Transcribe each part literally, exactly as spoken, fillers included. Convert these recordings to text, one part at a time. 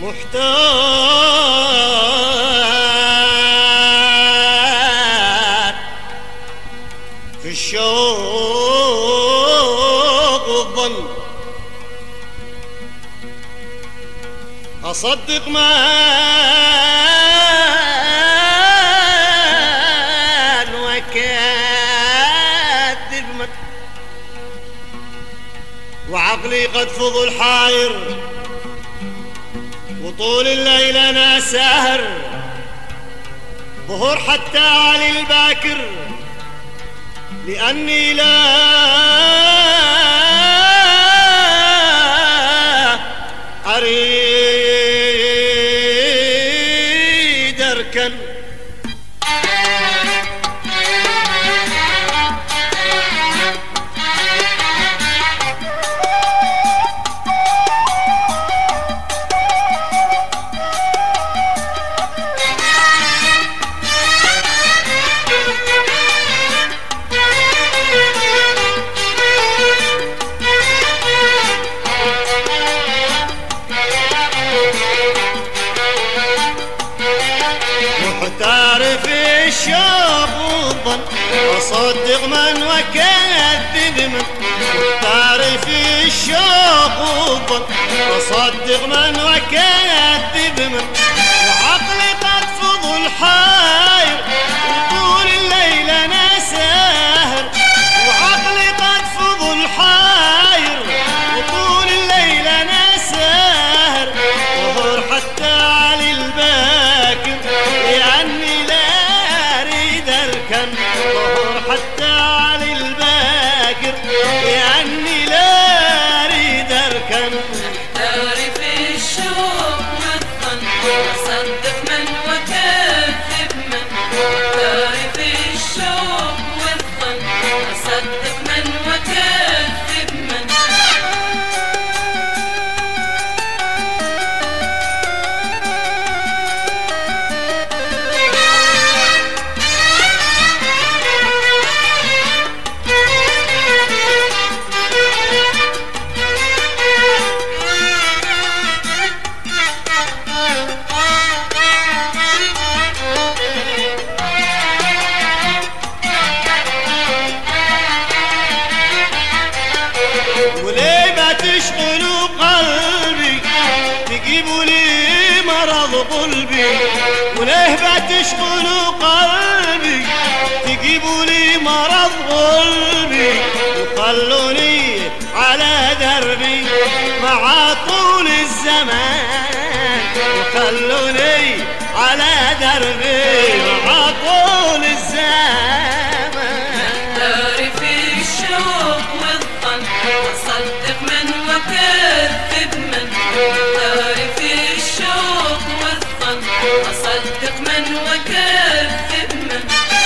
محتار في الشوق والظن، أصدق من وكذب من، وعقلي قد فضل حاير، وطول الليل أنا ساهر، ظهر حتى علي الباكر، لأني لا أريد أركن. محتار في الشوق والظن، أصدق من وكذب من، محتار في الشوق والظن، أصدق من وكذب من، وعقلي قد فضل حاير، وطول الليل أنا ساهر، وعقلي قد فضل حاير، وطول الليل أنا ساهر، ظهر حتى علي الباكر، لأني لا أريد أركن، ظهر حتى علي الباكر، لأني لا أريد أركن. محتار في الشوق والظن، أصدق من وكذب من، محتار في الشوق والظن، أصدق من وكذب من. وليه ما تشغلوا قلبي، تجيبوا لي مرض قلبي، وليه ما تشغلوا قلبي، تجيبوا لي مرض قلبي، وخلوني على دربي مع طول الزمان، وخلوني على دربي مع طول الزمان. محتار في الشوق والظن، أصدق من وكذب من، محتار في الشوق والظن، أصدق من وكذب من.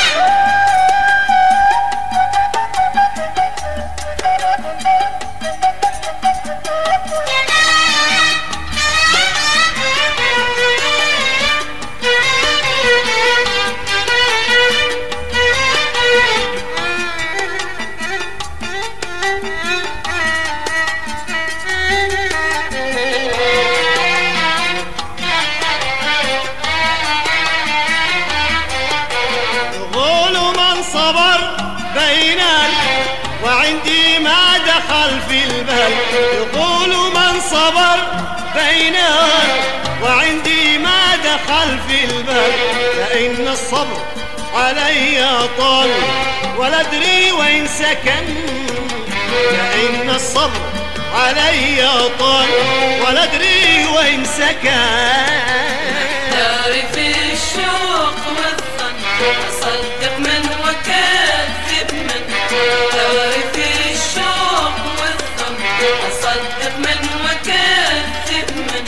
صبر بيننا وعندي ما دخل في البال، يقول من صبر بيننا وعندي ما دخل في البال، فإن الصبر علي طال ولا أدري وين سكن، فإن الصبر علي طال ولا أدري وين سكن. محتار في الشوق والظن، أصدق من وكذب من، محتار في الشوق والظن، أصدق من وكذب من.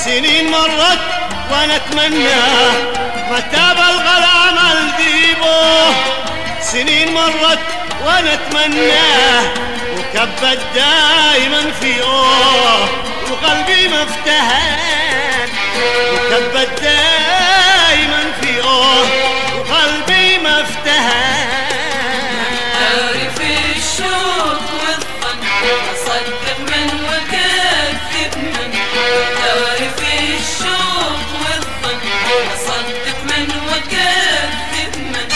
سنين مرت وانا اتمنى متى بلغى الامل ذيبه، سنين مرت وانا اتمناه وكبت دايما في اوه وقلبي مفتهان، وكبت دايما في اوه وقلبي مفتهان. عارف الشوق والظن اصدق من واكذب من، عارف الشوق والظن اصدق من واكذب من.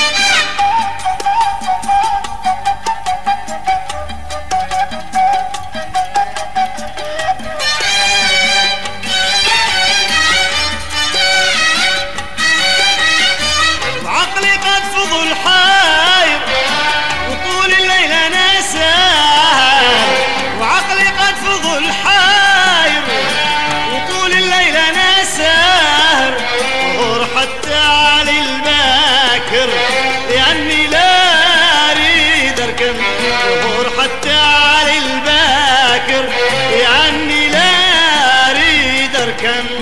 وعقلي قد فضل حاير وطول الليل انا ساهر، وعقلي قد فضل حاير وطول الليل انا ساهر، ظهور حتى علي الباكر لاني لا اريد اركن، ظهور حتى علي الباكر لاني لا اريد اركن.